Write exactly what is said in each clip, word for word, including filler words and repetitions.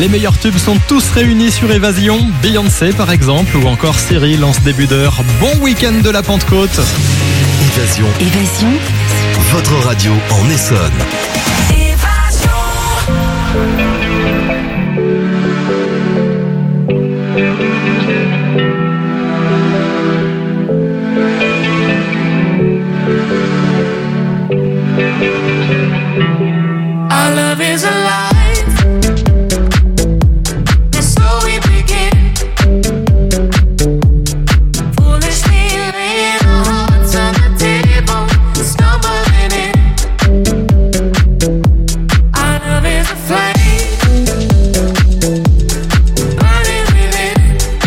Les meilleurs tubes sont tous réunis sur Évasion. Beyoncé par exemple, ou encore Cyril en ce début d'heure. Bon week-end de la Pentecôte. Évasion. Évasion. Votre radio en Essonne. Our love is alive, and so we begin. Foolishly laying our hearts on the table, stumbling in. Our love is a flame, burning within.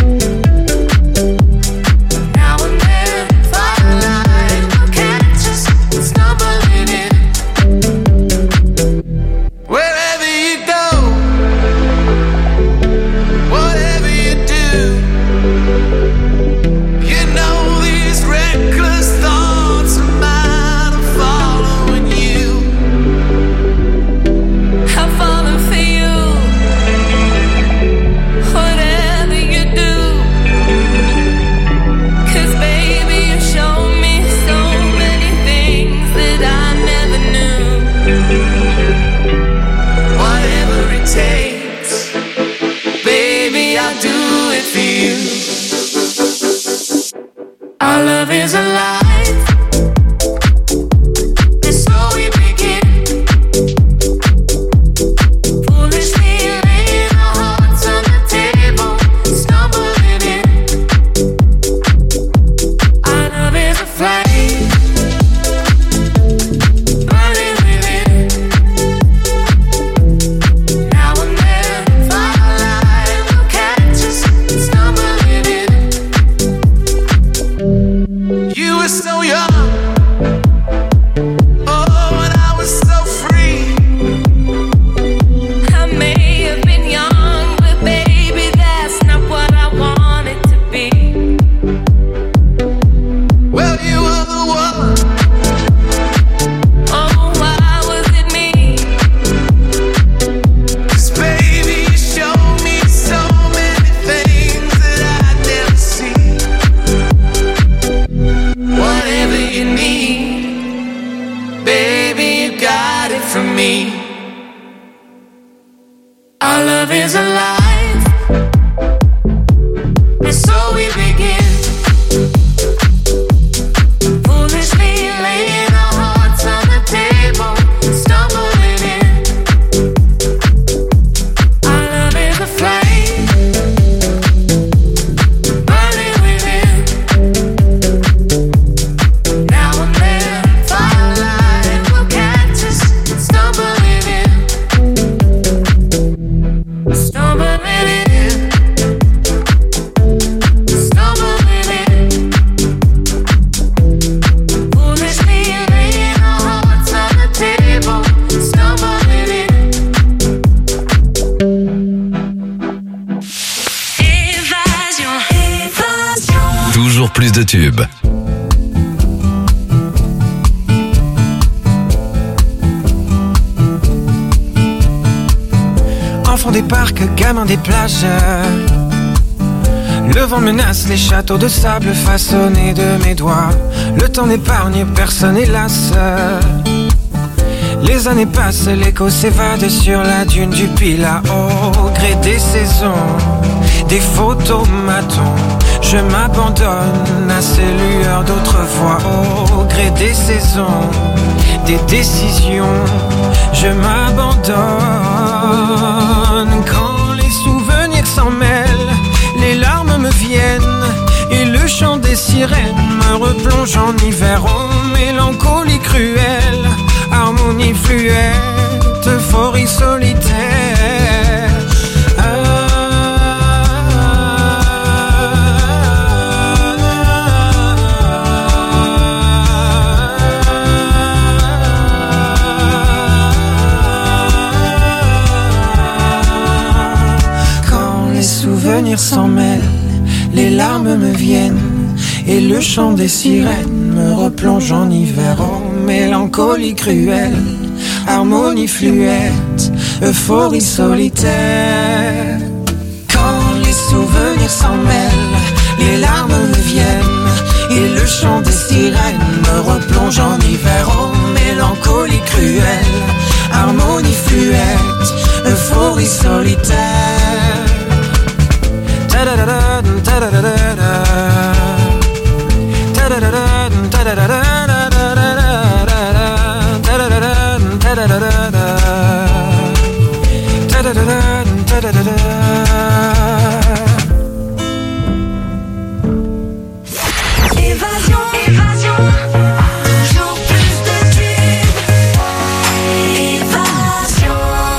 Now and then, firelight will catch us stumbling in. Wherever you go, whatever you do, you know these reckless thoughts of mine are following you. I'm falling for you, whatever you do. 'Cause baby, you show me so many things that I never knew. Whatever it takes, baby, I'll do it for you. Our love is alive, and so we begin. Foolishly laying our hearts on the table, stumbling in. Our love is a flame, burning within. Now and then, firelight will catch us stumbling in. You were so young, oh, and I was so free. I may have been young, but baby, that's not what I wanted to be. Well, you were the one. Oh, why was it me? 'Cause baby, you showed me so many things that I'd never seen. Whatever you need, baby, you got it from me. Our love is alive, and so we begin. Foolishly laying our hearts on the table, stumbling in. Our love is a flame, burning within. Now and then, firelight will catch us stumbling in. Stumbling in. Stumbling in. Foolishly laying our hearts on the table, stumbling in. Évasion. Évasion. Toujours plus de tubes. Enfant des parcs, gamin des plages. Le vent menace les châteaux de sable façonnés de mes doigts. Le temps n'épargne personne, hélas. Les années passent, l'écho s'évade sur la dune du Pilat. Au gré des saisons, des photomatons, je m'abandonne à ces lueurs d'autrefois. Au gré des saisons, des décisions, je m'abandonne. Quand les souvenirs s'en mêlent, les larmes me viennent et le chant des sirènes me replonge en hiver. Oh, mélancolie cruelle, harmonie fluette, euphorie solitaire. Ah, quand les souvenirs s'en mêlent, les larmes me viennent et le chant des sirènes me replonge en hiver. Oh, mélancolie cruelle, harmonie fluette, euphorie solitaire. Quand les souvenirs s'en mêlent, les larmes me viennent, et le chant des sirènes me replonge en hiver. Oh, mélancolie cruelle, harmonie fluette, euphorie solitaire. Ta-da-da-da, ta-da-da-da-da. Ta-da-da-da, ta-da-da-da-da. Évasion, évasion, toujours plus de tubes. Évasion.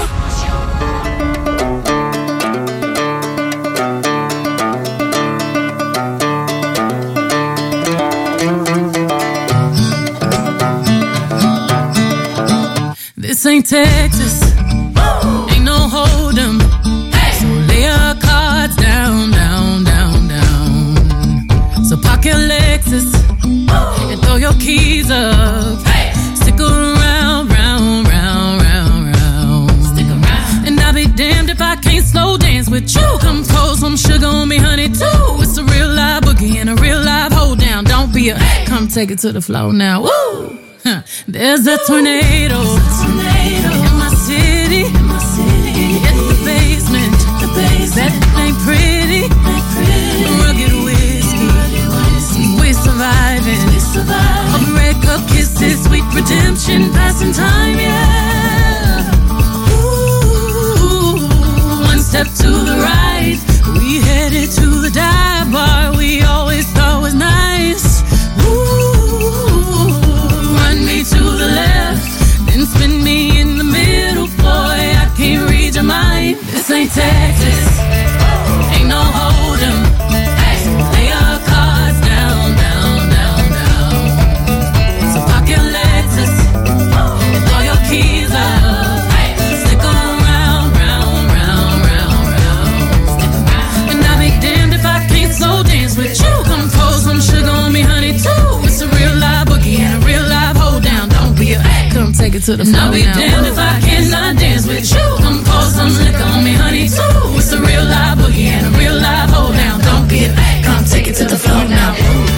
This ain't Texas, ain't no hold'em. So lay your cards down, down, down, down. So park your Lexus and throw your keys up. Stick around, round, round, round, round. Stick around. And I'll be damned if I can't slow dance with you. Come pour some sugar on me, honey, too. It's a real live boogie and a real live hold down. Don't be a, come take it to the floor now. Woo! Huh. There's a tornado, tornado in my city, in my city. In the basement, the basement. That ain't pretty, ain't pretty. Rugged whiskey, rugged whiskey. We're surviving, we're surviving. A red cup kisses, sweet redemption, passing time, yeah. Ooh, one step to the right, we headed to the dive bar we always thought was nice. Ooh. To the left, then spin me in the middle, boy, I can't read your mind. This ain't Texas, ain't no hold'em. Lay your cards down, down, down, down. So park your Lexus and throw your keys up. Stick around, round, round, round, round. And I'll be damned if I can't slow dance with you. Come pour some sugar on me, honey, too. It's a real live boogie and a real live hold down. Don't be a come take it to the floor. I'll be now. Damned if I cannot dance with you. Come pour some liquor on me, honey, too. It's a real live boogie and a real live hold down. Don't be a come take it to the floor now.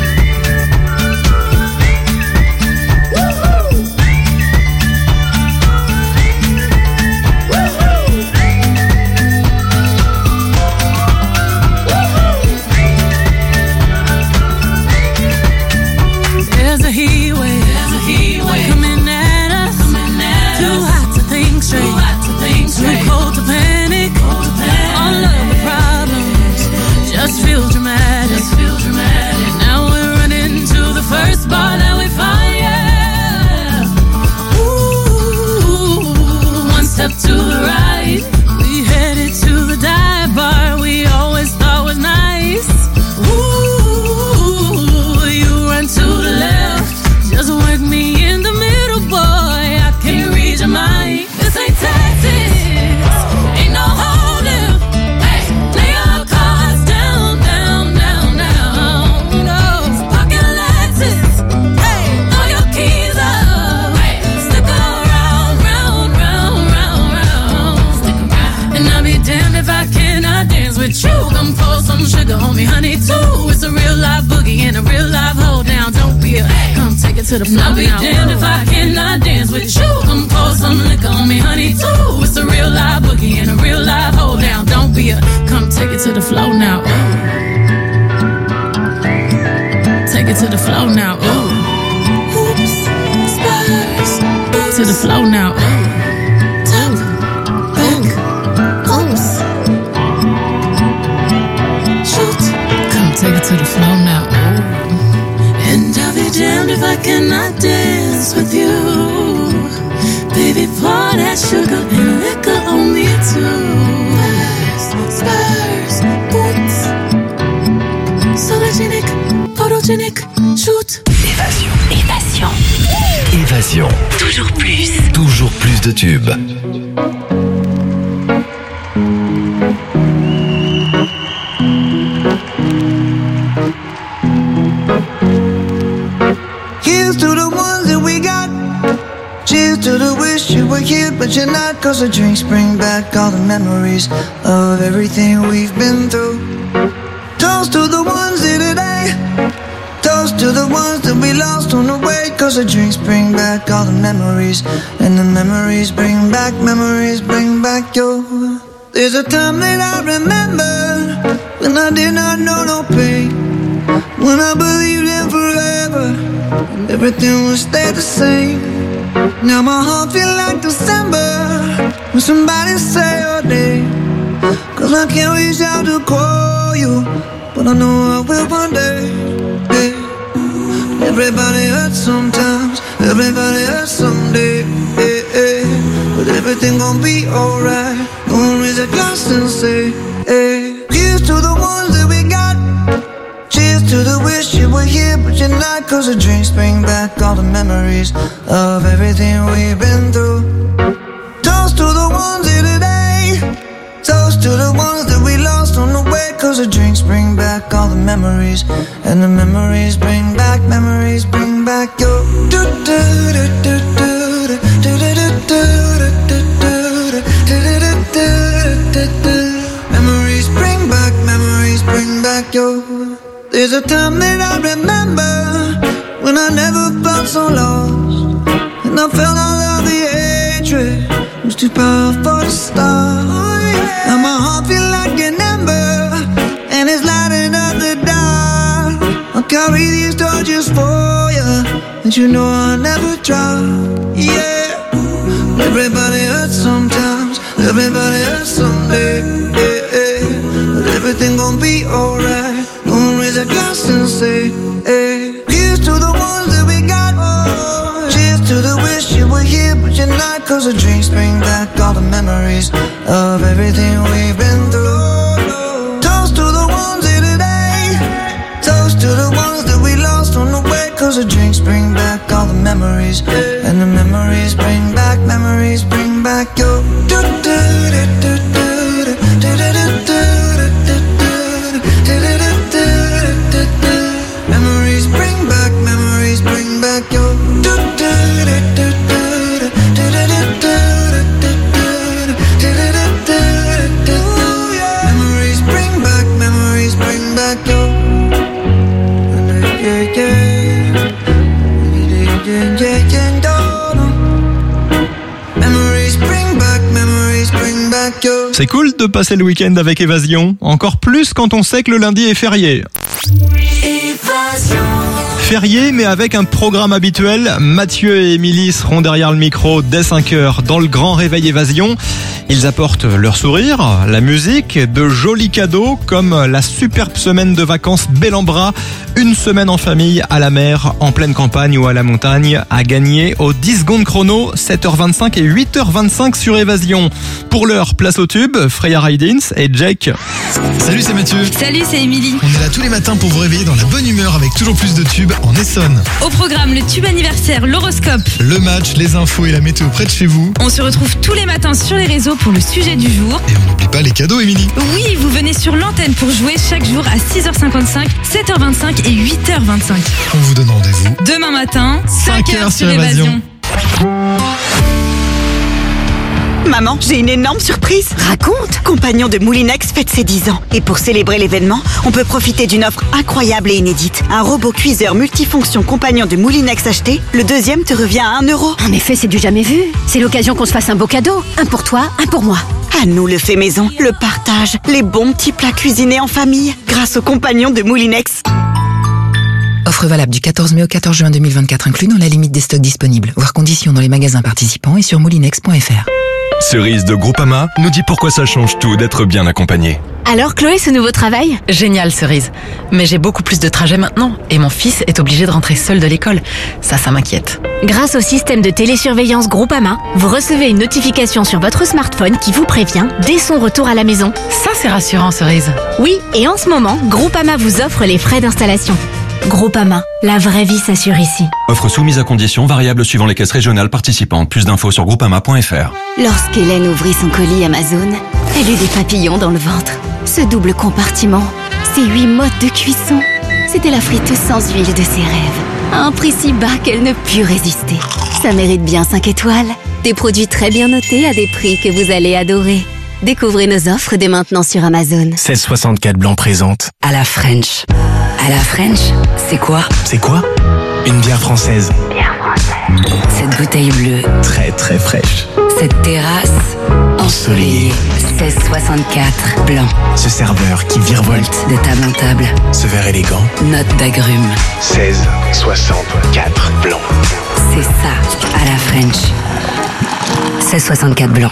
There's a heat wave, there's a heat wave coming at us, coming at too us. Hot to think straight, too hot to think straight, too cold to panic, cold to panic. All of the problems just feel dramatic, just feel dramatic. Now we're running to the first bar that we find, yeah. Ooh, one step to the right, we headed to the dive bar we always thought was nice. Ooh, you run to the left, just work me in the middle, boy, I can't read your mind. This ain't Texas, ain't no hold'em. Lay your cards down, down, down, down. No, park your Lexus, throw your keys up. Stick around, round, round, round, round. And I'll be damned if I cannot dance with you. Come pour some sugar on me, honey, too. It's a real live boogie and a real live hold down. Don't be a come take it to the floor. I'll be damned if I cannot dance with you. Come pour some liquor on me, honey, too. It's a real live boogie and a real live hold down. Don't be a come take it to the floor now. Ooh. Take it to the floor now. Ooh. Oops, spurs. To the floor now. Ooh. Top, back, oops. Shoot. Come take it to the floor now. Ooh. And I'll be damned if I cannot dance with you. Baby, pour that sugar and liquor on me too. Spurs, spurs, boots. Sologenic, photogenic, shoot. Évasion, évasion. Évasion. Toujours plus. Toujours plus de tubes. Here's to the ones that we got. Cheers to the wish you you were here, but you're not. Cause the drinks bring back all the memories of everything we've been through. Toast to the ones here today. Toast to the ones that we lost on the way. Cause the drinks bring back all the memories. And the memories bring back, memories bring back your. There's a time that I remember when I did not know no pain, when I believed in forever and everything would stay the same. Now my heart feel like December when somebody say your name. Cause I can't reach out to call you, but I know I will one day. Hey. Everybody hurts sometimes, everybody hurts someday. Hey, hey. But everything gon' be alright. Gonna raise a glass and say, hey. Here's to the ones that we got. Cheers to the wish you were here, but you're not. Cause the drinks bring back all the memories of everything we've been through. Toast to the ones here today. Toast to the ones that we lost on the way. Cause the drinks bring back all the memories. And the memories bring back, memories bring back your. Do, do, do, do, do, do, do, do, do, do, do. Memories bring back, memories bring back your. There's a time that I remember when I never felt so lost, and I felt all of the hatred was too powerful to stop. Now my heart feel like an ember, and it's lighting up the dark. I'll carry these torches for you, and you know I'll never drop. Yeah, everybody hurts sometimes, everybody hurts someday. Yeah, yeah. But everything gon' be alright. Gonna raise a glass and say, hey. Here's to the ones that we got. Oh, cheers to the wish you were here, but you're not. Cause the drinks bring back all the memories of everything we've been through. Toast to the ones here today. Toast to the ones that we lost on the way. Cause the drinks bring back all the memories. And the memories bring back, memories bring back your. Do, do, do, do, do, do, do, do, do. Memories bring back, memories bring back your. Memories bring back, memories bring back your. Memories bring back, memories bring back your. C'est cool de passer le week-end avec Évasion, encore plus quand on sait que le lundi est férié. Évasion. Férié, mais avec un programme habituel. Mathieu et Émilie seront derrière le micro dès cinq heures dans le grand réveil Évasion. Ils apportent leur sourire, la musique, de jolis cadeaux comme la superbe semaine de vacances bel en bras. Une semaine en famille, à la mer, en pleine campagne ou à la montagne, à gagner aux dix secondes chrono, sept heures vingt-cinq et huit heures vingt-cinq sur Évasion. Pour l'heure, place au tube, Freya Rydins et Jake. Salut, c'est Mathieu. Salut, c'est Émilie. On est là tous les matins pour vous réveiller dans la bonne humeur avec toujours plus de tubes en Essonne. Au programme, le tube anniversaire, l'horoscope, Le match, les infos et la météo près de chez vous. On se retrouve tous les matins sur les réseaux pour le sujet du jour. Et on n'oublie pas les cadeaux, Émilie. Oui, vous venez sur l'antenne pour jouer chaque jour à six heures cinquante-cinq, sept heures vingt-cinq et huit heures vingt-cinq. On vous donne rendez-vous Demain matin, cinq cinq heures heures sur sur Évasion. Évasion. Maman, j'ai une énorme surprise. Raconte. Compagnon de Moulinex fête ses dix ans. Et pour célébrer l'événement, on peut profiter d'une offre incroyable et inédite. Un robot cuiseur multifonction Compagnon de Moulinex acheté, le deuxième te revient à un euro. En effet, c'est du jamais vu. C'est l'occasion qu'on se fasse un beau cadeau. Un pour toi, un pour moi. À nous le fait maison, le partage, les bons petits plats cuisinés en famille, grâce au Compagnon de Moulinex. Offre valable du quatorze mai au quatorze juin deux mille vingt-quatre, inclus dans la limite des stocks disponibles. Voir conditions dans les magasins participants et sur moulinex point f r. Cerise de Groupama nous dit pourquoi ça change tout d'être bien accompagné. Alors Chloé, ce nouveau travail? Génial, Cerise. Mais j'ai beaucoup plus de trajets maintenant et mon fils est obligé de rentrer seul de l'école. Ça, ça m'inquiète. Grâce au système de télésurveillance Groupama, vous recevez une notification sur votre smartphone qui vous prévient dès son retour à la maison. Ça, c'est rassurant, Cerise. Oui, et en ce moment, Groupama vous offre les frais d'installation. Groupama, la vraie vie s'assure ici. Offre soumise à conditions, variable suivant les caisses régionales participantes. Plus d'infos sur groupama point f r. Lorsqu'Hélène ouvrit son colis Amazon, elle eut des papillons dans le ventre. Ce double compartiment, ces huit modes de cuisson, c'était la friteuse sans huile de ses rêves. À un prix si bas qu'elle ne put résister. Ça mérite bien cinq étoiles. Des produits très bien notés à des prix que vous allez adorer. Découvrez nos offres dès maintenant sur Amazon. seize soixante-quatre Blanc présente À la French. À la French, c'est quoi? C'est quoi? Une bière française. Bière française. Cette bouteille bleue. Très très fraîche. Cette terrasse ensoleillée. seize soixante-quatre Blanc. Ce serveur qui virevolte de table en table. Ce verre élégant. Note d'agrumes. seize soixante-quatre Blanc. C'est ça, à la French. seize soixante-quatre Blanc.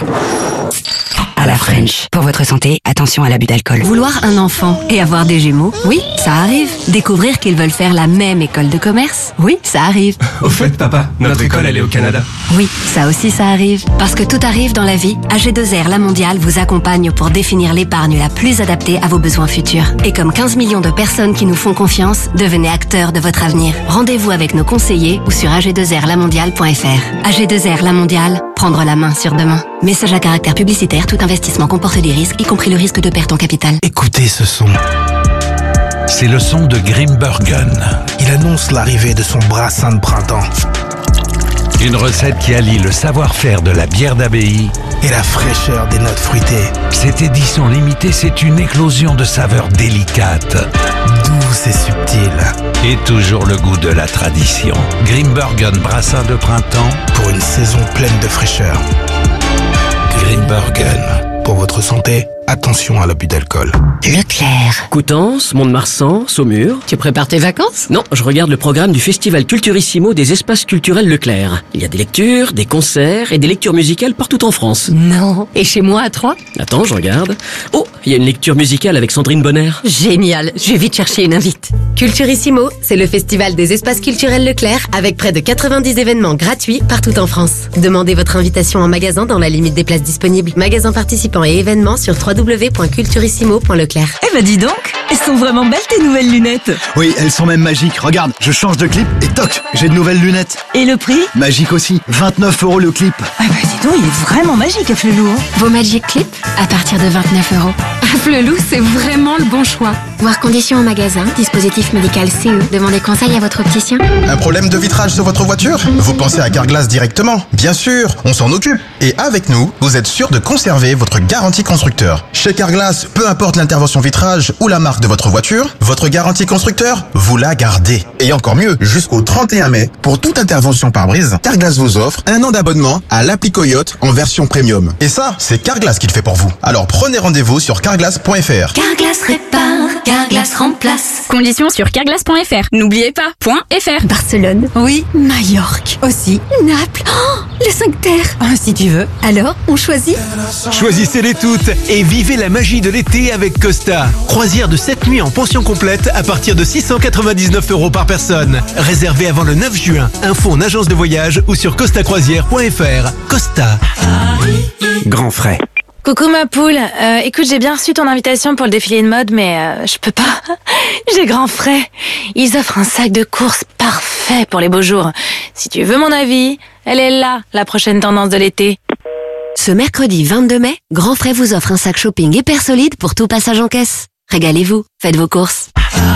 À la French. Pour votre santé, attention à l'abus d'alcool. Vouloir un enfant et avoir des jumeaux, oui, ça arrive. Découvrir qu'ils veulent faire la même école de commerce, oui, ça arrive. Au fait, papa, notre école, elle est au Canada. Oui, ça aussi, ça arrive. Parce que tout arrive dans la vie, A G deux R La Mondiale vous accompagne pour définir l'épargne la plus adaptée à vos besoins futurs. Et comme quinze millions de personnes qui nous font confiance, devenez acteurs de votre avenir. Rendez-vous avec nos conseillers ou sur a g deux r la mondiale point f r. A G deux R La Mondiale, prendre la main sur demain. Message à caractère publicitaire, tout investissement comporte des risques, y compris le risque de perte en capital. Écoutez ce son. C'est le son de Grimbergen. Il annonce l'arrivée de son brassin de printemps. Une recette qui allie le savoir-faire de la bière d'abbaye et la fraîcheur des notes fruitées. Cette édition limitée, c'est une éclosion de saveurs délicates, douces et subtiles. Et toujours le goût de la tradition. Grimbergen brassin de printemps pour une saison pleine de fraîcheur. Grimbergen. Pour votre santé, attention à l'abus d'alcool. Leclerc. Coutances, Mont-de-Marsan, Saumur. Tu prépares tes vacances? Non, je regarde le programme du Festival Culturissimo des espaces culturels Leclerc. Il y a des lectures, des concerts et des lectures musicales partout en France. Non. Et chez moi à Troyes? Attends, je regarde. Oh, il y a une lecture musicale avec Sandrine Bonner. Génial, je vais vite chercher une invite. Culturissimo, c'est le festival des espaces culturels Leclerc avec près de quatre-vingt-dix événements gratuits partout en France. Demandez votre invitation en magasin dans la limite des places disponibles. Magasins participants et événements sur w w w point culturissimo point leclerc. Eh bah dis donc, elles sont vraiment belles tes nouvelles lunettes. Oui, elles sont même magiques. Regarde, je change de clip et toc, j'ai de nouvelles lunettes. Et le prix? Magique aussi, vingt-neuf euros le clip. Ah bah dis donc, il est vraiment magique à Flelou. Hein. Vos Magic Clip à partir de vingt-neuf euros. À Flelou, c'est vraiment le bon choix. Voir conditions en magasin, dispositif médical C E. Demandez conseil à votre opticien. Un problème de vitrage sur votre voiture? Vous pensez à Carglass directement? Bien sûr, on s'en occupe. Et avec nous, vous êtes sûr de conserver votre garantie constructeur. Chez Carglass, peu importe l'intervention vitrage ou la marque de votre voiture, votre garantie constructeur, vous la gardez. Et encore mieux, jusqu'au trente et un mai, pour toute intervention pare-brise, Carglass vous offre un an d'abonnement à l'appli Coyote en version premium. Et ça, c'est Carglass qui le fait pour vous. Alors prenez rendez-vous sur carglass point f r. Carglass répare, Carglass remplace. Conditions sur carglass point f r. N'oubliez pas, .fr. Barcelone. Oui. Majorque. Aussi. Naples. Oh, le cinq terres. Ah, si tu veux. Alors, on choisit? Choisissez-les toutes et vivez la magie de l'été avec Costa. Croisière de sept nuits en pension complète à partir de six cent quatre-vingt-dix-neuf euros par personne. Réservé avant le neuf juin. Info en agence de voyage ou sur costa croisière point f r. Costa. Grand frais. Coucou ma poule, euh, écoute, j'ai bien reçu ton invitation pour le défilé de mode, mais euh, je peux pas. J'ai grand frais. Ils offrent un sac de course parfait pour les beaux jours. Si tu veux mon avis, elle est là, la prochaine tendance de l'été. Ce mercredi vingt-deux mai, Grand Frais vous offre un sac shopping hyper solide pour tout passage en caisse. Régalez-vous, faites vos courses.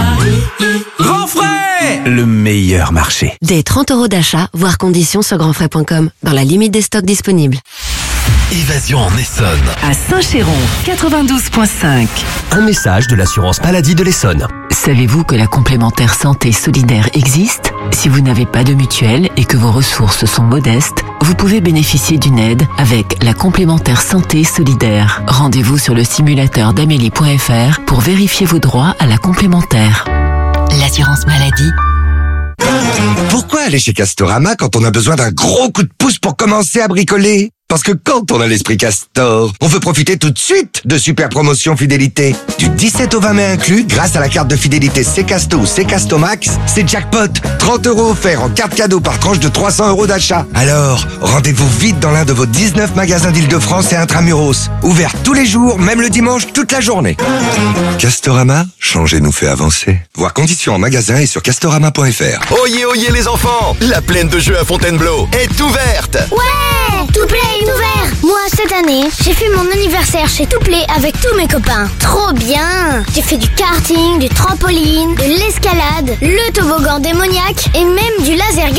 Grand frais! Le meilleur marché. Des trente euros d'achat, voire conditions sur grand frais point com, dans la limite des stocks disponibles. Évasion en Essonne. À Saint-Chéron, quatre-vingt-douze virgule cinq. Un message de l'assurance maladie de l'Essonne. Savez-vous que la complémentaire santé solidaire existe? Si vous n'avez pas de mutuelle et que vos ressources sont modestes, vous pouvez bénéficier d'une aide avec la complémentaire santé solidaire. Rendez-vous sur le simulateur d'amélie point f r pour vérifier vos droits à la complémentaire. L'assurance maladie. Pourquoi aller chez Castorama quand on a besoin d'un gros coup de pouce pour commencer à bricoler? Parce que quand on a l'esprit Castor, on veut profiter tout de suite de super promotions fidélité. Du dix-sept au vingt mai inclus, grâce à la carte de fidélité C-Casto ou C-Casto Max, c'est jackpot. trente euros offerts en carte cadeau par tranche de trois cents euros d'achat. Alors, rendez-vous vite dans l'un de vos dix-neuf magasins d'Île-de-France et Intramuros. Ouverts tous les jours, même le dimanche, toute la journée. Castorama, changer nous fait avancer. Voir conditions en magasin et sur castorama point f r. Oyez, oyez les enfants, la plaine de jeux à Fontainebleau est ouverte. Ouais, Touplay est ouvert. Moi, cette année, j'ai fait mon anniversaire chez Touplay avec tous mes copains. Trop bien. J'ai fait du karting, du trampoline, de l'escalade, le toboggan démoniaque et même du laser game.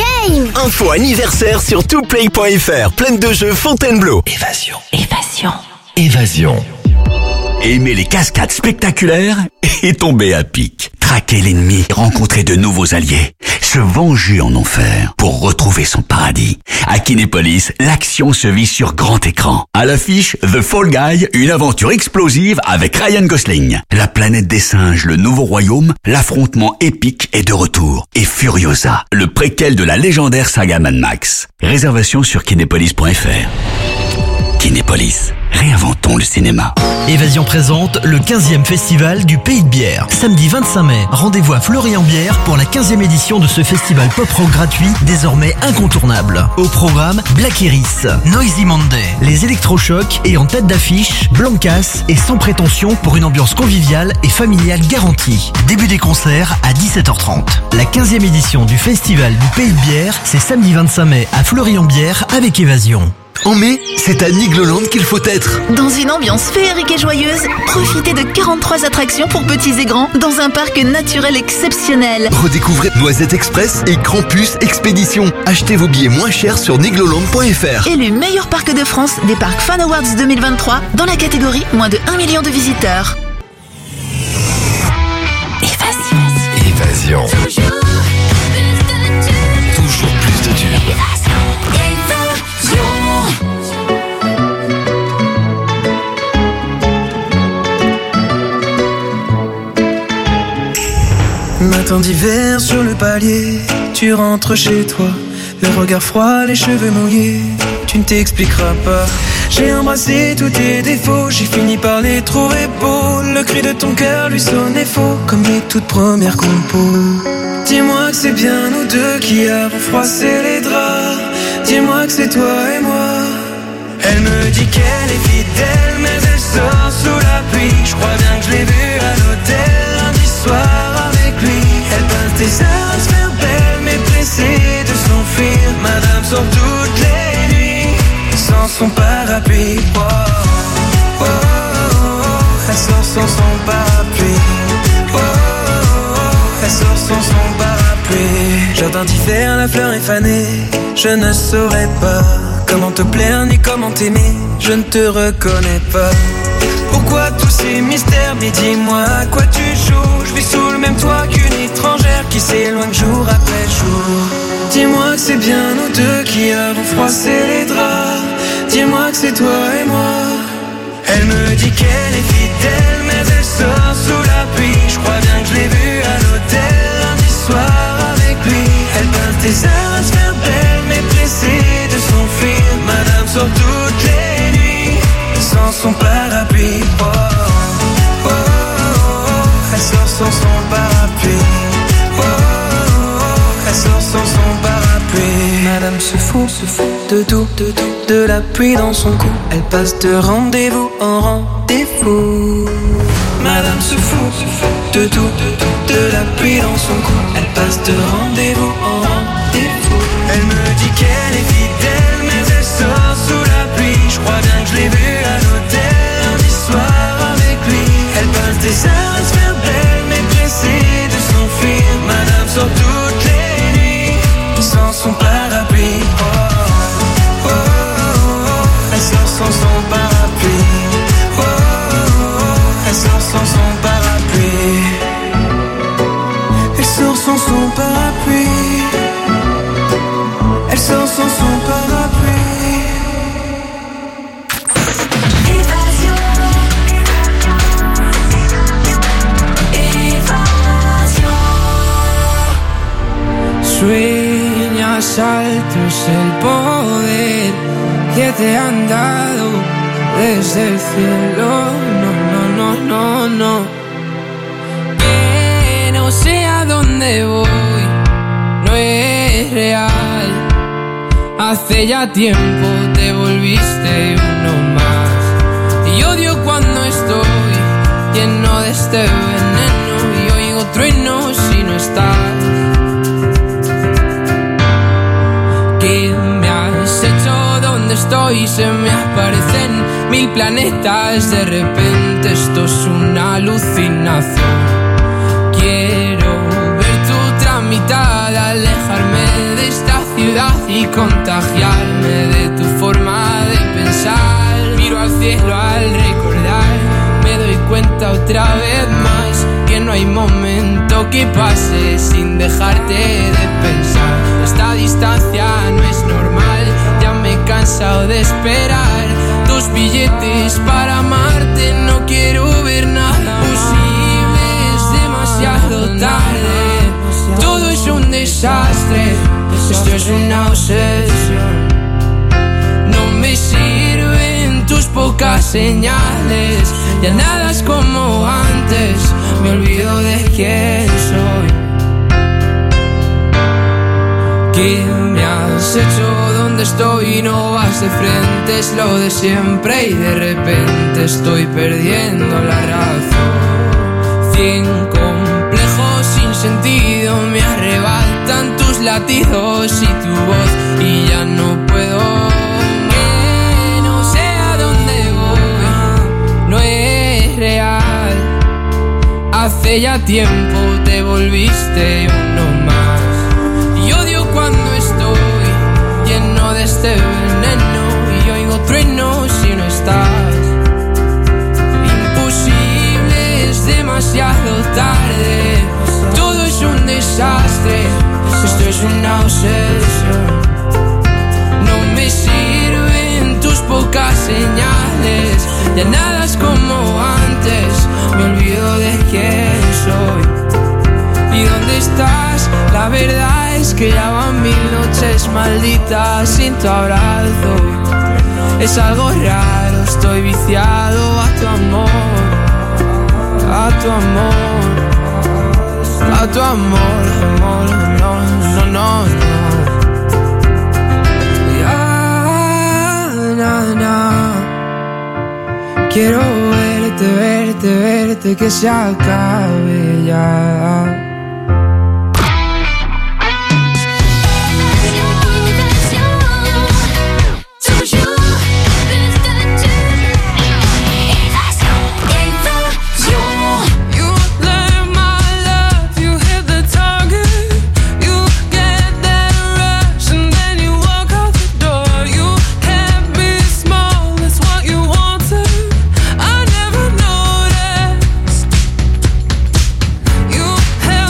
Info anniversaire sur toutplay point f r. Pleine de jeux Fontainebleau. Évasion. Évasion. Évasion. Aimer les cascades spectaculaires et tomber à pic. Traquer l'ennemi, rencontrer de nouveaux alliés. Se venger en enfer pour retrouver son paradis. À Kinépolis, l'action se vit sur grand écran. À l'affiche, The Fall Guy, une aventure explosive avec Ryan Gosling. La planète des singes, le nouveau royaume, l'affrontement épique est de retour. Et Furiosa, le préquel de la légendaire saga Mad Max. Réservation sur kinépolis point f r. Kinépolis, réinventons le cinéma. Évasion présente le quinzième festival du Pays de Bière. Samedi vingt-cinq mai, rendez-vous à Fleury-en-Bière pour la quinzième édition de ce festival pop-rock gratuit désormais incontournable. Au programme, Black Iris, Noisy Monday, les électrochocs et en tête d'affiche, Blancas et Sans prétention pour une ambiance conviviale et familiale garantie. Début des concerts à dix-sept heures trente. La quinzième édition du festival du Pays de Bière, c'est samedi vingt-cinq mai à Fleury-en-Bière avec Évasion. En mai, c'est à Nigloland qu'il faut être. Dans une ambiance féerique et joyeuse, profitez de quarante-trois attractions pour petits et grands dans un parc naturel exceptionnel. Redécouvrez Noisette Express et Krampus Expédition. Achetez vos billets moins chers sur nigloland point f r. Élu meilleur parc de France des Parcs Fan Awards deux mille vingt-trois dans la catégorie moins de un million de visiteurs. Évasion. Évasion. Toujours, Toujours plus de tubes. Matin d'hiver sur le palier, tu rentres chez toi, le regard froid, les cheveux mouillés, tu ne t'expliqueras pas. J'ai embrassé tous tes défauts, j'ai fini par les trouver beaux. Le cri de ton cœur lui sonnait faux, comme les toutes premières compos. Dis-moi que c'est bien nous deux qui avons froissé les draps. Dis-moi que c'est toi et moi. Elle me dit qu'elle est fidèle, mais elle sort sous la pluie. Je crois bien que je l'ai vue à l'hôtel lundi soir avec lui. Elle passe des heures à se faire belle, mais pressée de s'enfuir. Madame sort toutes les nuits sans son parapluie. Oh, oh, oh, oh. Elle sort sans son parapluie. Oh, oh, oh. Elle sort sans son parapluie. Jardin d'hiver, la fleur est fanée. Je ne saurais pas comment te plaire ni comment t'aimer. Je ne te reconnais pas. Pourquoi tous ces mystères? Mais dis-moi à quoi tu joues. Je vis sous le même toit qu'une étrangère qui s'éloigne jour après jour. Dis-moi que c'est bien nous deux qui avons froissé les draps. Dis-moi que c'est toi et moi. Elle me dit qu'elle est fidèle, mais elle sort sous la pluie. Je crois bien que je l'ai vue à l'hôtel lundi soir avec lui. Elle passe des heures à se faire belle, mais pressée de s'enfuir. Madame sort toutes les nuits sans son parapluie. Oh, oh, oh, oh. Elle sort sans son parapluie. Oh, oh, oh. Elle sort sans son parapluie. Madame se fout, se fout de tout, de tout, de la pluie dans son cou. Elle passe de rendez-vous en rendez-vous. Madame se fout, se fout de tout, de tout, de la pluie dans son cou. Elle passe de rendez-vous en rendez-vous. Elle me dit qu'elle est fidèle, mais elle sort sous la pluie. Je crois bien que je l'ai vue à l'hôtel lundi soir avec lui. Elle passe des heures à se faire belle, mais pressée de s'enfuir. Madame sort toutes les nuits sans son parapluie. Oh, oh, oh, oh. Elle sort sans son parapluie. Oh, oh, oh. Elle sort sans son parapluie. Elle sort sans son parapluie. Elle sort sans son parapluie. Évasion. Évasion. Sueñas alto es el poder que te han dado desde el cielo. No, no, no, no, no. Que no sé a dónde voy, no es real. Hace ya tiempo te volviste uno más. Y odio cuando estoy lleno de este veneno y oigo truenos si no estás. ¿Qué me has hecho? ¿Dónde estoy? Se me aparecen mil planetas. De repente esto es una alucinación. Quiero ver tu otra mitad, alejarme de esta ciudad. y contagiarme de tu forma de pensar. Miro al cielo al recordar, me doy cuenta otra vez más que no hay momento que pase sin dejarte de pensar. Esta distancia no es normal, ya me he cansado de esperar. Dos billetes para amarte, no quiero ver nada posible, es demasiado tarde. Todo es un desastre, esto es una obsesión. No me sirven tus pocas señales, ya nada es como antes, me olvido de quién soy. ¿Qué me has hecho? ¿Dónde estoy? No vas de frente, es lo de siempre y de repente estoy perdiendo la razón. Cien complejos sin sentido me arrebatan tus latidos y tu voz y ya no puedo. Que no sé a dónde voy, no es real. Hace ya tiempo te volviste uno más. Y odio cuando estoy lleno de este veneno y oigo truenos si no estás. Imposible, es demasiado tarde. Todo es un desastre, esto es una obsesión. No me sirven tus pocas señales, ya nada es como antes, me olvido de quién soy. ¿Y dónde estás? La verdad es que ya van mil noches malditas sin tu abrazo. Es algo raro, estoy viciado a tu amor, a tu amor, a tu amor, amor, no, no, no, no. Ya, na, na. Quiero verte, verte, verte, que se acabe ya. You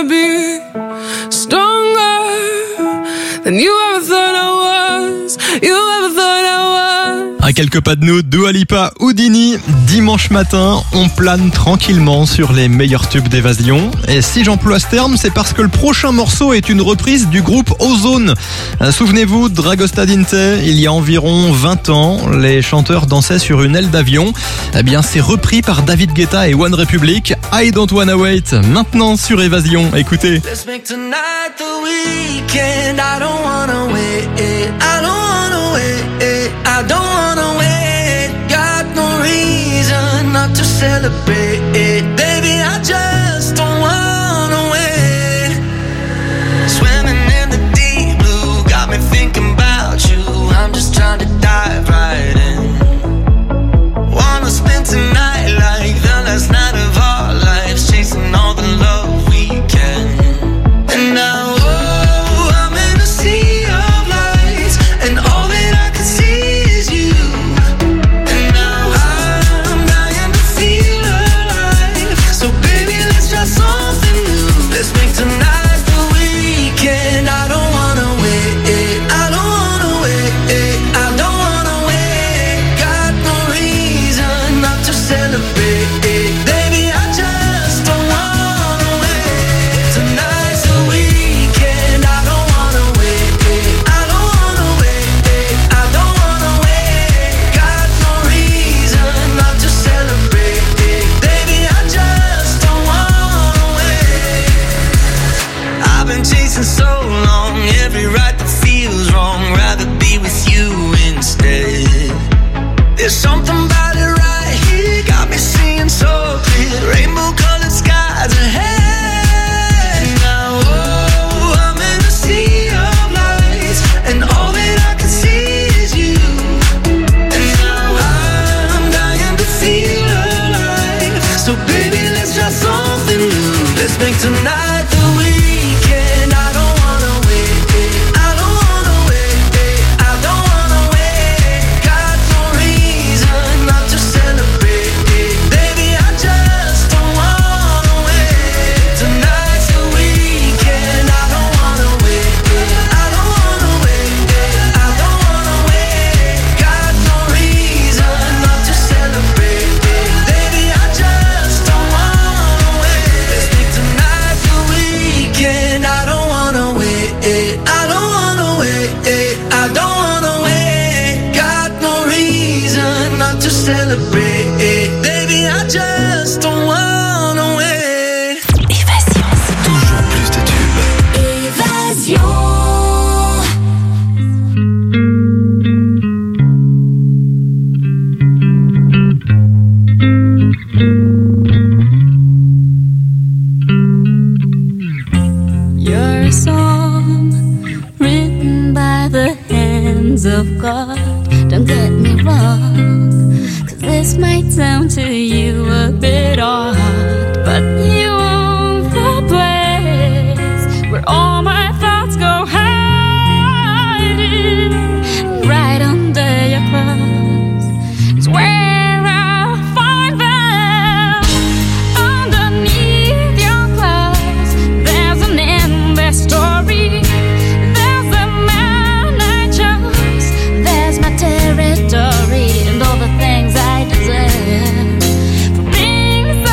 wanna be stronger than you ever thought I was. You ever thought I was. À quelques pas de nous, Dua Lipa, Houdini. Dimanche matin, on plane tranquillement sur les meilleurs tubes d'évasion. Et si j'emploie ce terme, c'est parce que le prochain morceau est une reprise du groupe Ozone. Souvenez-vous, Dragostadinte, il y a environ vingt ans, les chanteurs dansaient sur une aile d'avion. Eh bien, c'est repris par David Guetta et One Republic. I Don't Wanna Wait, maintenant sur Évasion. Écoutez. Let's make tonight the weekend. I don't wanna wait. I don't wanna wait. I don't wanna wait. Got no reason not to celebrate. Baby, I just don't wanna wait. Swimming in the deep blue got me thinking about you. I'm just trying to dive right in. Wanna spend tonight like the last night of our lives, chasing all the love we can. And now, oh, I'm in a sea of lights, and all that I can see is you. And now I'm dying to feel alive. So baby, let's try something new. Let's make tonight the weekend. I don't wanna wait. I don't wanna wait. I don't wanna wait. Got no reason not to celebrate. Baby, I just don't wanna wait. Tonight's the weekend. I don't wanna wait. I don't wanna wait. I don't wanna wait. Got no reason not to celebrate. Baby, I just don't wanna wait. I've been chasing so long, every right that feels wrong. Rather be with you instead. There's something about it right here, got me seeing so clear. Rainbow colored skies ahead. Now, oh, I'm in a sea of lights, and all that I can see is you. And now I'm dying to feel alive. So baby, let's try something new. Let's make tonight the weekend. I don't wanna wait. I don't wanna wait. I don't wanna wait. Got no reason not to celebrate. Baby, I just don't wanna wait. Tonight's the weekend. I don't wanna wait. I don't wanna wait. I don't wanna wait. Got no reason not to celebrate. Baby, I just don't wanna wait. Let's make tonight the weekend. I don't wanna wait. I don't wanna wait. I don't wanna wait. Got no reason not to celebrate. Baby, I just don't wanna wait. Évasion. Toujours plus de tubes. Évasion. You're a song written by the hands of God. Don't get me wrong, 'cause this might sound to you a bit odd, but you own the place where all my thoughts go hiding. Right under your clothes is where I find them. Underneath your clothes, there's an endless story. There's the man I chose. There's my territory and all the things I deserve for being so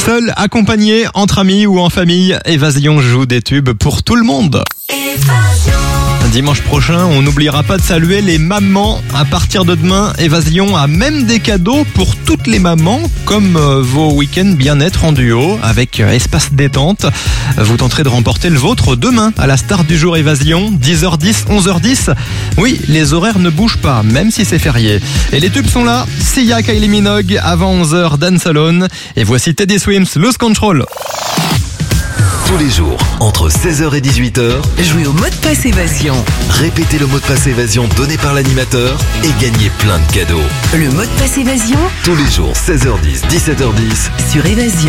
Seul, accompagné, entre amis ou en famille, Évasion joue des tubes pour tout le monde. Dimanche prochain, on n'oubliera pas de saluer les mamans. À partir de demain, Évasion a même des cadeaux pour toutes les mamans, comme euh, vos week-ends bien-être en duo avec euh, espace détente. Vous tenterez de remporter le vôtre demain à la start du jour Évasion, dix heures dix, onze heures dix. Oui, les horaires ne bougent pas, même si c'est férié. Et les tubes sont là. Sia, Kylie Minogue, avant onze heures, Dan Salone. Et voici Teddy Swims, Lose Control. Tous les jours, entre seize heures et dix-huit heures, jouez au mot de passe Évasion. Répétez le mot de passe Évasion donné par l'animateur et gagnez plein de cadeaux. Le mot de passe Évasion Tous les jours, seize heures dix, dix-sept heures dix. sur Évasion.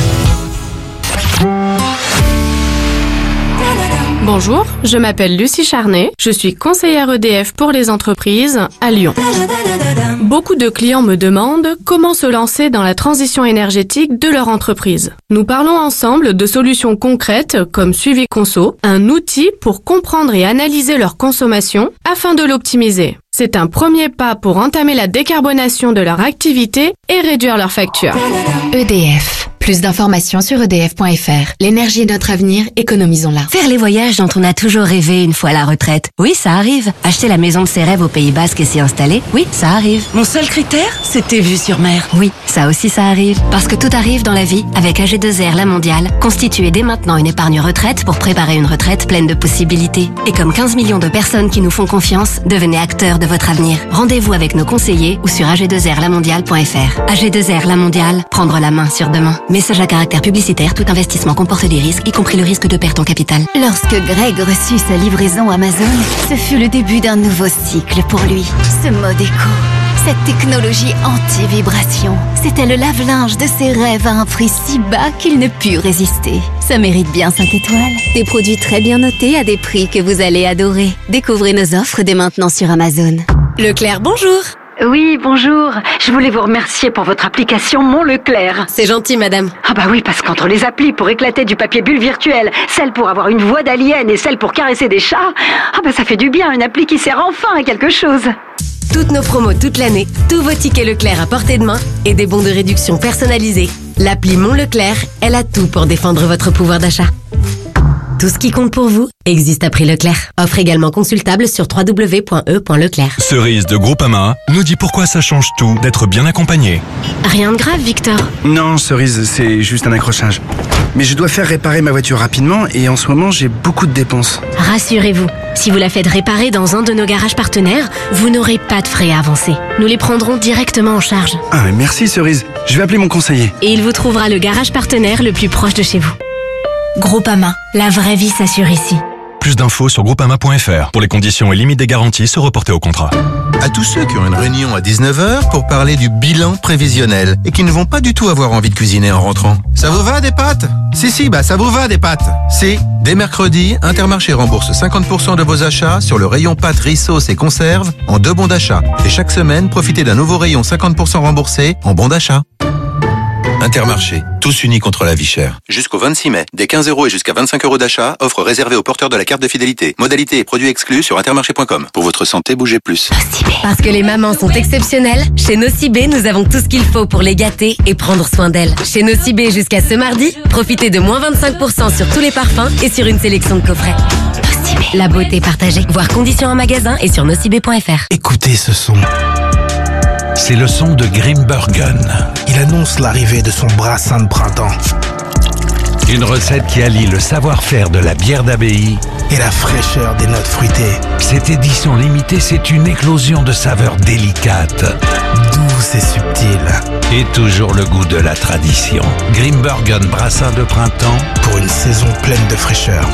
Bonjour, je m'appelle Lucie Charnet, je suis conseillère E D F pour les entreprises à Lyon. Beaucoup de clients me demandent comment se lancer dans la transition énergétique de leur entreprise. Nous parlons ensemble de solutions concrètes comme Suivi Conso, un outil pour comprendre et analyser leur consommation afin de l'optimiser. C'est un premier pas pour entamer la décarbonation de leur activité et réduire leurs factures. E D F. Plus d'informations sur E D F point F R. L'énergie est notre avenir, économisons-la. Faire les voyages dont on a toujours rêvé une fois à la retraite. Oui, ça arrive. Acheter la maison de ses rêves au Pays Basque et s'y installer. Oui, ça arrive. Mon seul critère, c'était vue sur mer. Oui, ça aussi ça arrive. Parce que tout arrive dans la vie. Avec A G deux R La Mondiale, constituez dès maintenant une épargne retraite pour préparer une retraite pleine de possibilités. Et comme quinze millions de personnes qui nous font confiance, devenez acteurs de votre avenir. Rendez-vous avec nos conseillers ou sur A G deux R la mondiale point F R. A G deux R La Mondiale, prendre la main sur demain. Message à caractère publicitaire, tout investissement comporte des risques, y compris le risque de perte en capital. Lorsque Greg reçut sa livraison Amazon, ce fut le début d'un nouveau cycle pour lui. Ce mode éco, cette technologie anti-vibration, c'était le lave-linge de ses rêves à un prix si bas qu'il ne put résister. Ça mérite bien cinq étoiles. Des produits très bien notés à des prix que vous allez adorer. Découvrez nos offres dès maintenant sur Amazon. Leclerc, bonjour. Oui, bonjour. Je voulais vous remercier pour votre application Mon Leclerc. C'est gentil, madame. Ah bah oui, parce qu'entre les applis pour éclater du papier bulle virtuel, celle pour avoir une voix d'alien et celle pour caresser des chats, ah bah ça fait du bien, une appli qui sert enfin à quelque chose. Toutes nos promos toute l'année, tous vos tickets Leclerc à portée de main et des bons de réduction personnalisés. L'appli Mon Leclerc, elle a tout pour défendre votre pouvoir d'achat. Tout ce qui compte pour vous existe à prix Leclerc. Offre également consultable sur w w w point e point leclerc. Cerise de Groupama nous dit pourquoi ça change tout d'être bien accompagné. Rien de grave, Victor. Non, Cerise, c'est juste un accrochage. Mais je dois faire réparer ma voiture rapidement et en ce moment, j'ai beaucoup de dépenses. Rassurez-vous, si vous la faites réparer dans un de nos garages partenaires, vous n'aurez pas de frais à avancer. Nous les prendrons directement en charge. Ah, mais merci, Cerise. Je vais appeler mon conseiller. Et il vous trouvera le garage partenaire le plus proche de chez vous. Groupama, la vraie vie s'assure ici. Plus d'infos sur groupama point F R. Pour les conditions et limites des garanties, se reporter au contrat. À tous ceux qui ont une réunion à dix-neuf heures pour parler du bilan prévisionnel et qui ne vont pas du tout avoir envie de cuisiner en rentrant. Ça vous va des pâtes? Si, si, bah ça vous va des pâtes. Si, dès mercredi, Intermarché rembourse cinquante pour cent de vos achats sur le rayon pâtes, riz, sauce et conserves en deux bons d'achat. Et chaque semaine, profitez d'un nouveau rayon cinquante pour cent remboursé en bons d'achat. Intermarché, tous unis contre la vie chère. Jusqu'au vingt-six mai, des quinze euros et jusqu'à vingt-cinq euros d'achat, offre réservée aux porteurs de la carte de fidélité. Modalités et produits exclus sur intermarché point com. Pour votre santé, bougez plus. Parce que les mamans sont exceptionnelles, chez Nocibé, nous avons tout ce qu'il faut pour les gâter et prendre soin d'elles. Chez Nocibé, jusqu'à ce mardi, profitez de moins vingt-cinq pour cent sur tous les parfums et sur une sélection de coffrets. Nocibé, la beauté partagée. Voir conditions en magasin et sur nocibé point F R. Écoutez ce son. C'est le son de Grimbergen. Il annonce l'arrivée de son brassin de printemps. Une recette qui allie le savoir-faire de la bière d'abbaye et la fraîcheur des notes fruitées. Cette édition limitée, c'est une éclosion de saveurs délicates, douces et subtiles. Et toujours le goût de la tradition. Grimbergen brassin de printemps pour une saison pleine de fraîcheur.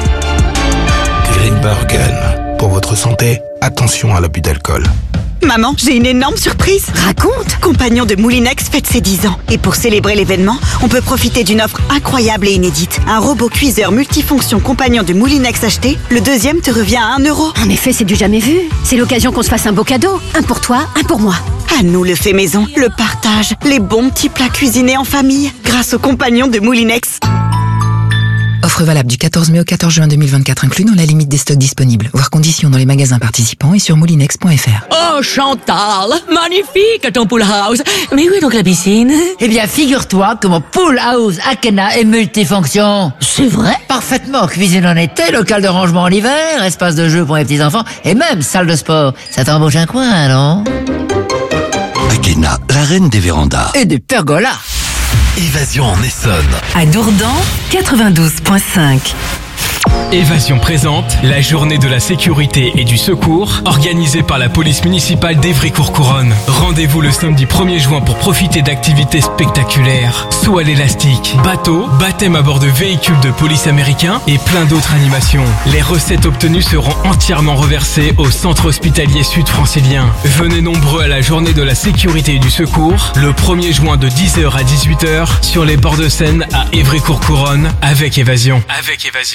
Grimbergen. Pour votre santé, attention à l'abus d'alcool. Maman, j'ai une énorme surprise. Raconte. Compagnon de Moulinex fête ses dix ans. Et pour célébrer l'événement, on peut profiter d'une offre incroyable et inédite. Un robot cuiseur multifonction Compagnon de Moulinex acheté, le deuxième te revient à un euro. En effet, c'est du jamais vu. C'est l'occasion qu'on se fasse un beau cadeau. Un pour toi, un pour moi. À nous le fait maison, le partage, les bons petits plats cuisinés en famille, grâce au Compagnon de Moulinex. Offre valable du quatorze mai au quatorze juin deux mille vingt-quatre inclus dans la limite des stocks disponibles. Voir conditions dans les magasins participants et sur moulinex point f r. Oh Chantal, magnifique ton pool house. Mais où est donc la piscine? Eh bien figure-toi que mon pool house Akena est multifonction. C'est vrai? Parfaitement, cuisine en été, local de rangement en hiver, espace de jeu pour les petits enfants et même salle de sport. Ça t'embauche un coin, non? Akena, la reine des vérandas. Et des pergolas. Évasion en Essonne. À Dourdan, quatre-vingt-douze virgule cinq. Évasion présente la journée de la sécurité et du secours organisée par la police municipale d'Évry-Courcouronnes. Rendez-vous le samedi premier juin pour profiter d'activités spectaculaires. Saut à l'élastique, bateau, baptême à bord de véhicules de police américains et plein d'autres animations. Les recettes obtenues seront entièrement reversées au centre hospitalier sud-francilien. Venez nombreux à la journée de la sécurité et du secours le premier juin de dix heures à dix-huit heures sur les bords de Seine à Évry-Courcouronnes avec Évasion. Avec Évasion.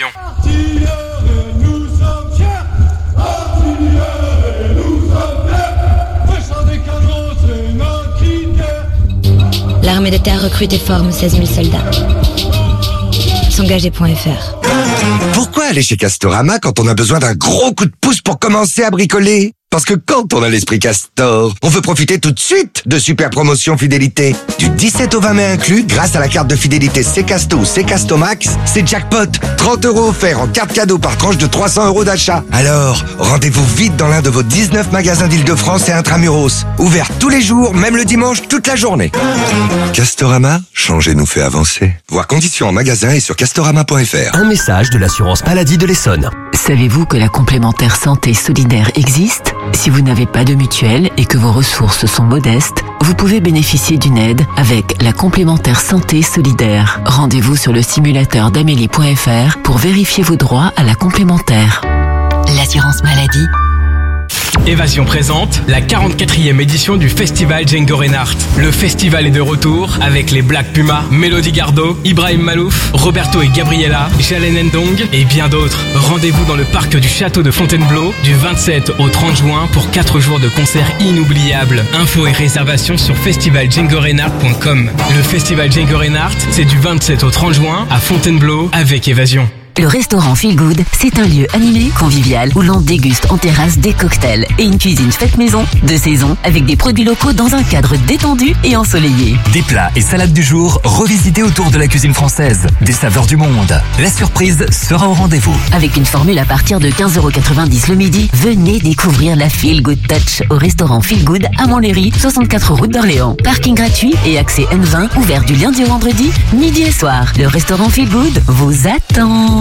L'armée de terre recrute et forme seize mille soldats. S'engager point f r. Pourquoi aller chez Castorama quand on a besoin d'un gros coup de pouce pour commencer à bricoler? Parce que quand on a l'esprit Castor, on veut profiter tout de suite de super promotions fidélité. Du dix-sept au vingt mai inclus, grâce à la carte de fidélité Ccasto ou Ccasto Max, c'est jackpot. trente euros offerts en carte cadeau par tranche de trois cents euros d'achat. Alors, rendez-vous vite dans l'un de vos dix-neuf magasins d'Île-de-France et Intramuros. Ouvert tous les jours, même le dimanche, toute la journée. Castorama, changer nous fait avancer. Voir conditions en magasin et sur castorama point f r. Un message de l'assurance maladie de l'Essonne. Savez-vous que la complémentaire santé solidaire existe? Si vous n'avez pas de mutuelle et que vos ressources sont modestes, vous pouvez bénéficier d'une aide avec la complémentaire santé solidaire. Rendez-vous sur le simulateur d'amélie point f r pour vérifier vos droits à la complémentaire. L'assurance maladie. Évasion présente la quarante-quatrième édition du festival Django Reinhardt. Le festival est de retour avec les Black Pumas, Mélodie Gardot, Ibrahim Malouf, Roberto et Gabriella, Jalen Ndong et bien d'autres. Rendez-vous dans le parc du château de Fontainebleau du vingt-sept au trente juin pour quatre jours de concerts inoubliables. Infos et réservations sur festival django reinhardt point com. Le festival Django Reinhardt, c'est du vingt-sept au trente juin à Fontainebleau avec Évasion. Le restaurant Feel Good, c'est un lieu animé, convivial, où l'on déguste en terrasse des cocktails et une cuisine faite maison, de saison, avec des produits locaux dans un cadre détendu et ensoleillé. Des plats et salades du jour revisités autour de la cuisine française, des saveurs du monde. La surprise sera au rendez-vous. Avec une formule à partir de quinze euros quatre-vingt-dix le midi, venez découvrir la Feel Good Touch au restaurant Feel Good à Montlhéry, soixante-quatre route d'Orléans. Parking gratuit et accès N vingt, ouvert du lundi au vendredi, midi et soir. Le restaurant Feel Good vous attend.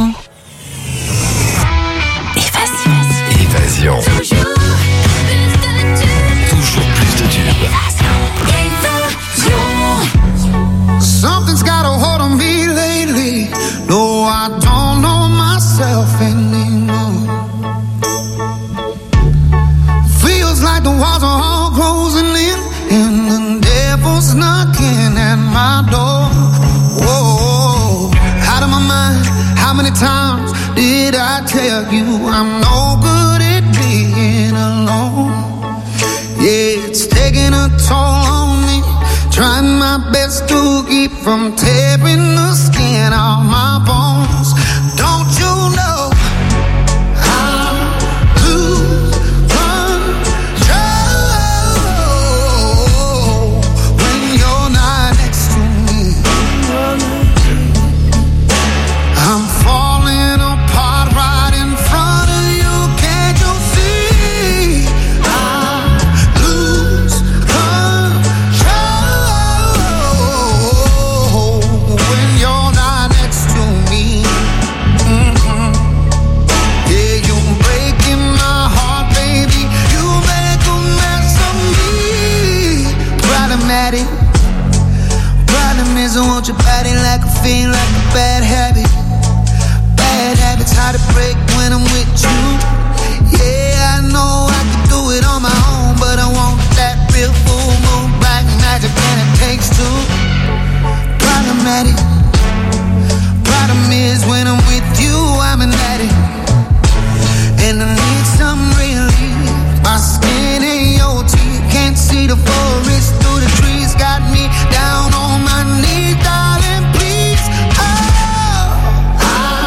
Évasion. Toujours plus de tubes. Something's got a hold on me lately. No, I don't know myself anymore. Feels like the walls are all closing in, and the devil's knocking at my door. Whoa, out of my mind. How many times did I tell you I'm no good at being alone? Yeah, it's taking a toll on me. Trying my best to keep from tearing the skin off my bones. Don't you know I lose control when you're not next to me? I'm falling apart right in front of you. Can't you see? I lose control when you're not next to me. Mm-hmm. Yeah, you're breaking my heart, baby. You make a mess of me. Problematic. Problem is I want your body like I feel like a bad habit. Bad habits hard to break when I'm with you. Yeah, I know I can do it on my own, but I want that real full moon black magic and it takes two. Problematic. Problem is when I'm with you, I'm an addict, and I need some relief. My skin ain't your teeth, can't see the forest through the trees. Got me down on my knees, darling, please. Oh, I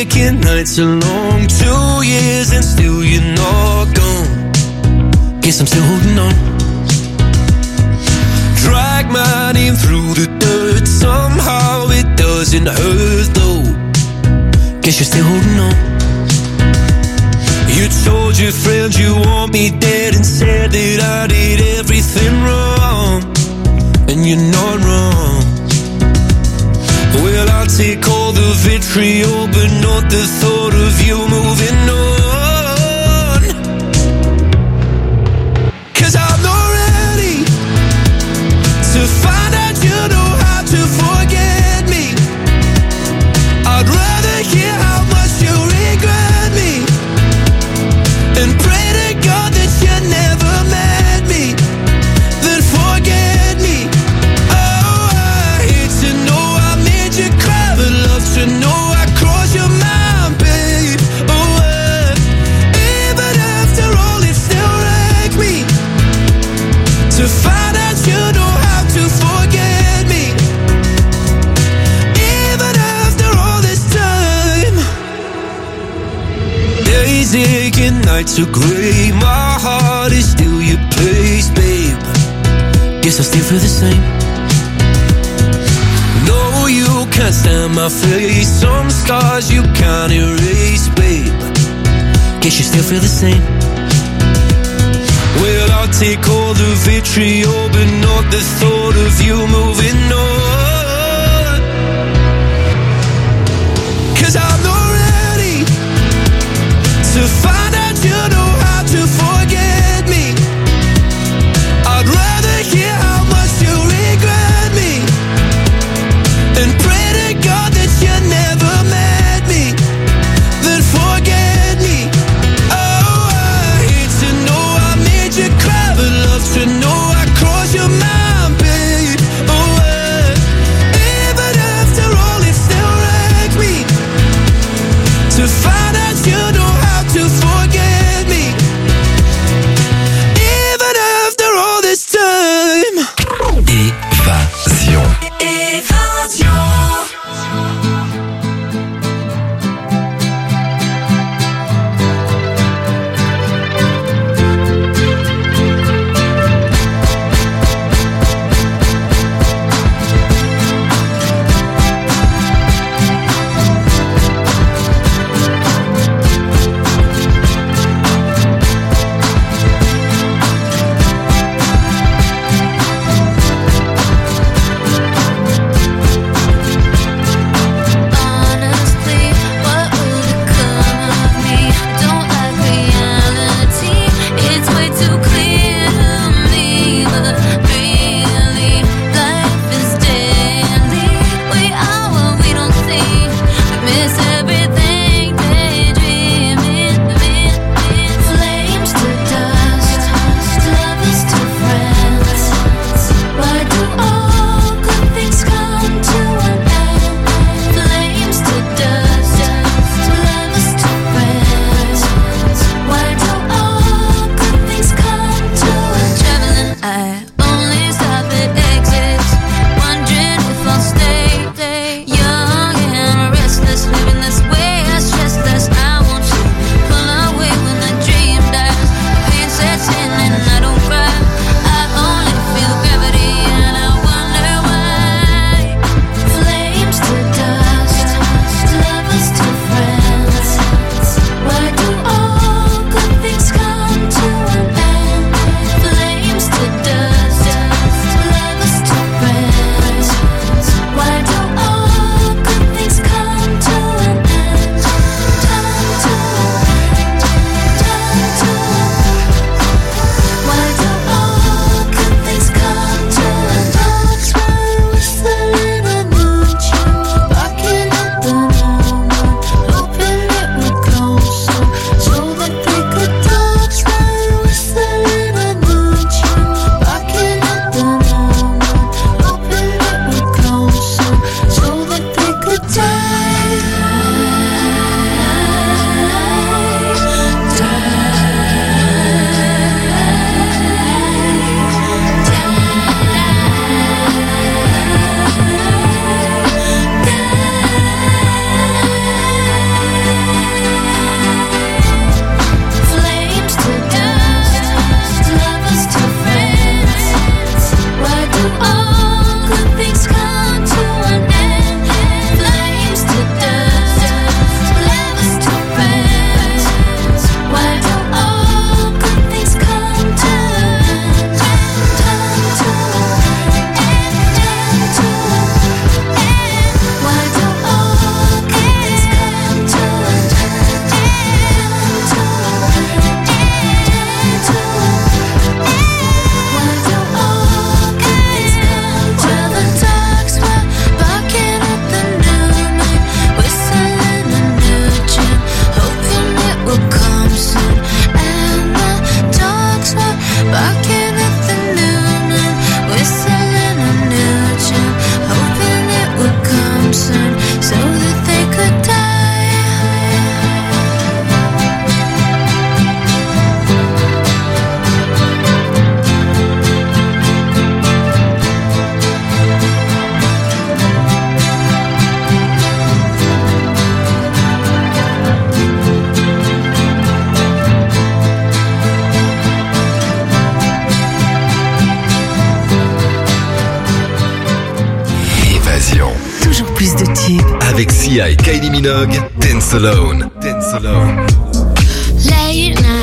aching nights are long. Two years and still you're not gone. Guess I'm still holding on. Drag my name through the dirt. Somehow it doesn't hurt though. Guess you're still holding on. You told your friends you want me dead and said that I did everything wrong. And you're not wrong. Well, I'll take all the vitriol, but not the thought of you moving on. 'Cause I'm not ready to find out you know how to forget me. I'd rather hear how much you regret me and pray to God that you never met me, then forget me. Oh, I hate to know I made you cry, but love to know I crossed your mind, babe. Oh, uh, even after all, it still wrecked me to find out you know how to forget me. Even after all this time, days aching, nights are grey. My heart is still your place, babe. Guess I still feel the same. No, you can't stand my face. Some scars you can't erase, babe. Guess you still feel the same. Well, I'll take all the vitriol, but not the thought of you moving on. 'Cause I'm not ready to find out you know how to forget me. I'd rather hear how much you regret me and pray to God that you never met me, then forget me. Oh, I hate to know I made you cry, but love to know I crossed your mind. avec Sia et Kylie Minogue, Dance Alone. Dance Alone. Late night.